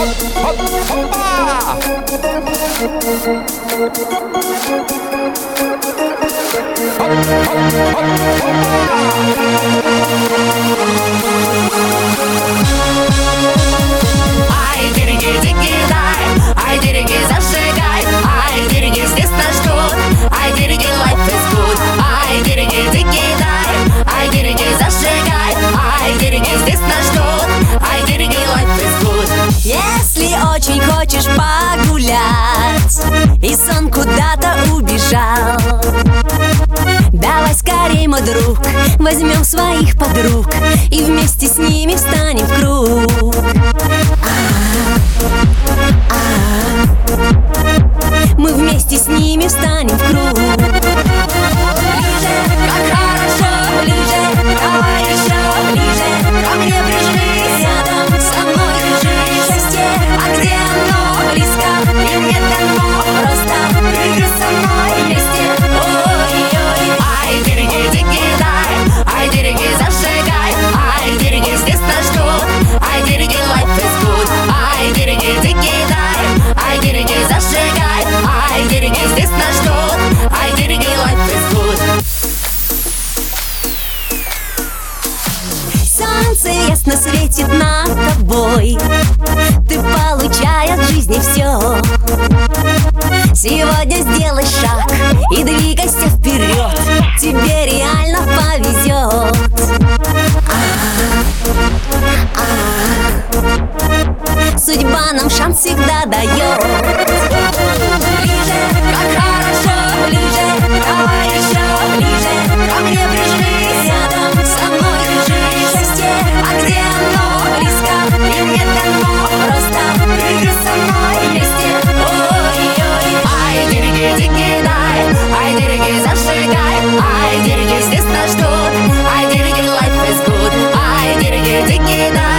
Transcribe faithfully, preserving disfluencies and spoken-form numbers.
Ай, деньги, деньги, дай, ай, деньги, зажигай, ай, деньги, здесь нас ждут, ай, деньги, life is good, ай, деньги, деньги, дай, ай, деньги, зажигай, ай, деньги, здесь нас ждут, ай, деньги, life is good. Если очень хочешь погулять и сон куда-то убежал, давай скорей, мой друг, возьмем своих подруг и вместе с ними встанем в круг. Мы вместе с ними встанем в круг. Ближе, как хорошо, ближе, давай еще ближе, ко мне прижмись, рядом со мной держись. Счастье, а где оно? Близко и мне дано, просто прыгай со мной вместе. Ой-ой-ой. Ай, деньги, деньги, дай, ай, деньги, зажигай, ай, деньги, здесь нас ждут, ай, деньги, life is good, ай, деньги, деньги, дай, ай, деньги, зажигай, ай, деньги, здесь нас ждут, ай, деньги, life is good. Солнце ясно светит над тобой, ты получай от жизни все. Сегодня сделай шаг и двигайся вперед, тебе реально повезет. Судьба нам шанс всегда дает. Ближе, как хорошо, ближе, давай еще ближе, ко мне прижмись, рядом со мной держись. Счастье, а где оно? Близко и мне дано, просто прыгай со мной вместе. Ой-ой. Ай, деньги, деньги, дай, ай, деньги, зажигай, ай, деньги, здесь нас ждут, ай, деньги, life is good, ай, деньги, деньги, дай.